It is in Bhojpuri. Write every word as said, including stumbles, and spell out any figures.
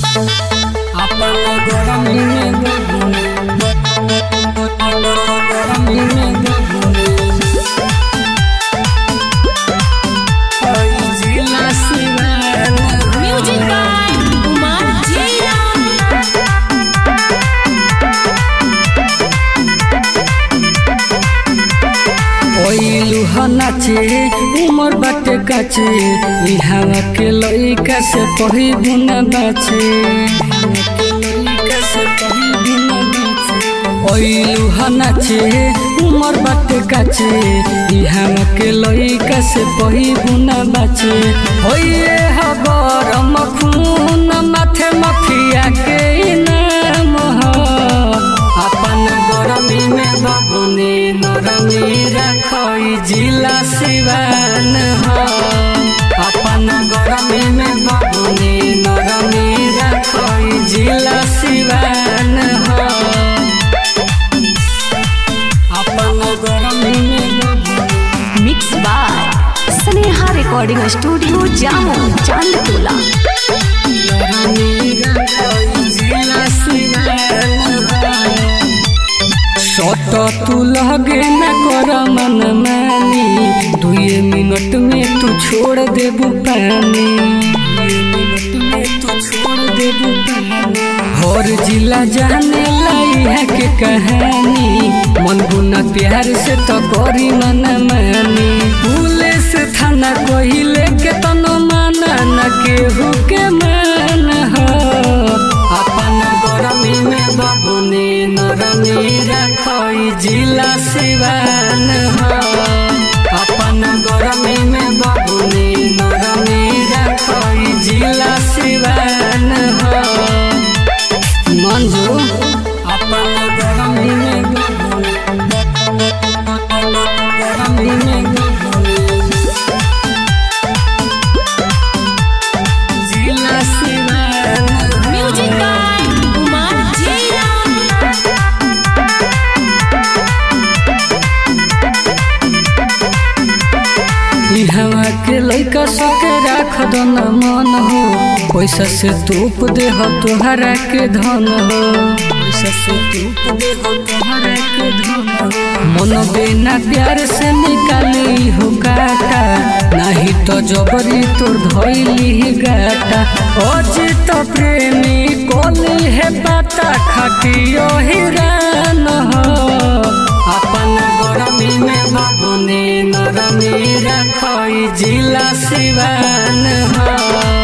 अपन गरमी में बबुनी गरमी में बबुनी जिला सिवान म्यूजिक बाय कुमार जीरा। लुहा नाचे उमर बाटे काचे हवा के लइका से पही गुना बाचे लुहा नाचे उमर बाटे काचे हवा के लइका से पही गुना बाचे होइए हबर मखून माथे मखिया के नाम हो अपन गरमी में बबुनी नरमी रखई जिला सिवान हो अपन गरमी में बबुनी नरमी रखई जिला सिवान हो अपन गरमी में बबुनी। Mix by Sneha recording studio Jamo Chandtola. नरमी रखई जिला सिवान हो सट तू लगे न कर मन मानी दुए मिनट में तू छोड़ देबू पानी मिनट में तू छोड़ देबू पानी हर जिला जाने लाई है के कहानी मन गुना प्यार से तो करी मन मानी पुलिस थाना कहिले के तनो माना न केहू के मान हो अपन गरमी में बबुनी नरमी रखई जिला सिवान हो अपन गरमी में बबुनी नरमी रखई जिला सिवान हो मंजू अपन गरमी में बबुनी गरमी में बबुनी जिला सिवान म्यूजिक बाय कुमार जीरा। हवा के लइका सके राख दो न मन हो पैसा से तूप दे हो तोहरा के धन हो पैसा से तूप दे हो तोहरा के धन हो मन बिना प्यार से निकाली हो काटा नहीं तो जबरी तोर धइली गाटा अजित प्रेमी कोली है पाता खटियो हिरान हो अपन गरमी में बबुनी नरमी रखई जिला सिवान हो।